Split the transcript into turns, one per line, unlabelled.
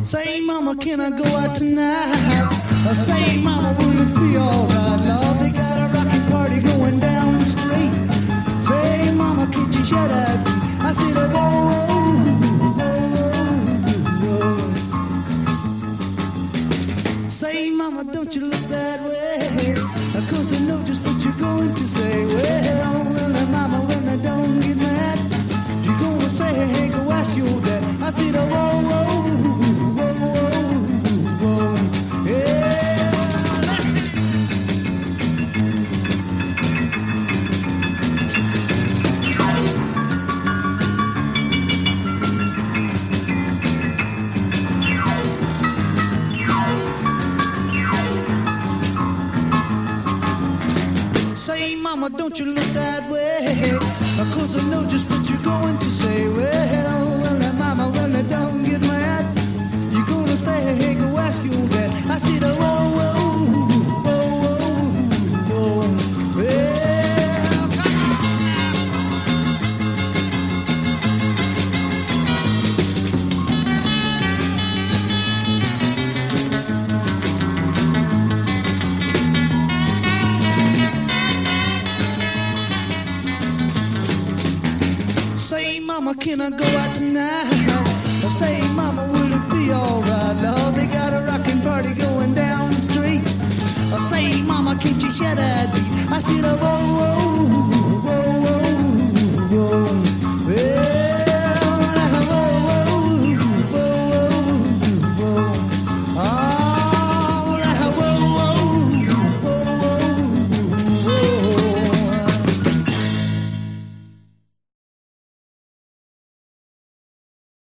Say, mama, can I go out tonight? Say, mama, will it be alright? Lord, they got a rocking party going down the street. Say, mama, can't you shut up? I said, whoa, whoa, whoa. Say, mama, don't you look that way? 'Cause I know just what you're going to say. Well, mama, when I don't get mad, you're gonna say, hey, go ask your dad. I said, whoa, whoa, whoa, whoa, yeah, let's go. Say, mama, don't you look that way? 'Cause I know just what you're going to say. Well, mama, when I don't get mad, you're gonna say, hey, go ask your dad. I said, whoa, whoa, whoa, whoa, whoa. Well, come on. Say, mama, can I go out tonight?